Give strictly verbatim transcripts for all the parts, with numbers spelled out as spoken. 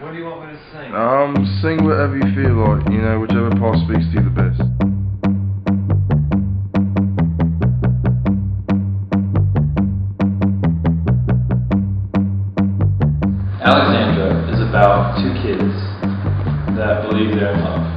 What do you want me to sing? Um, sing whatever you feel like, you know, whichever part speaks to you the best. Alexandra is about two kids that believe they're in love.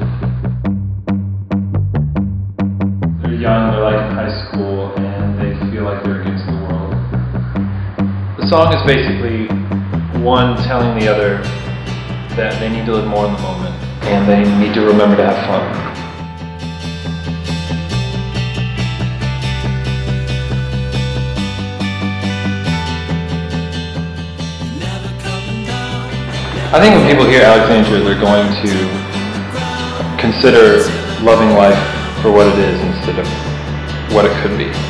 They're young, they're like in high school, and they feel like they're against the world. The song is basically one telling the other that they need to live more in the moment, and they need to remember to have fun. I think when people hear Alexandra, they're going to consider loving life for what it is instead of what it could be.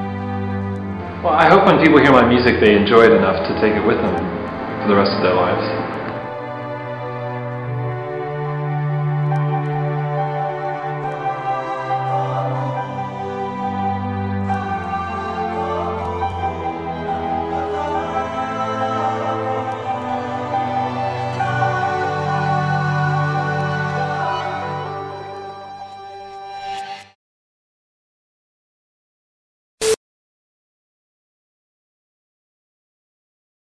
Well, I hope when people hear my music, they enjoy it enough to take it with them for the rest of their lives.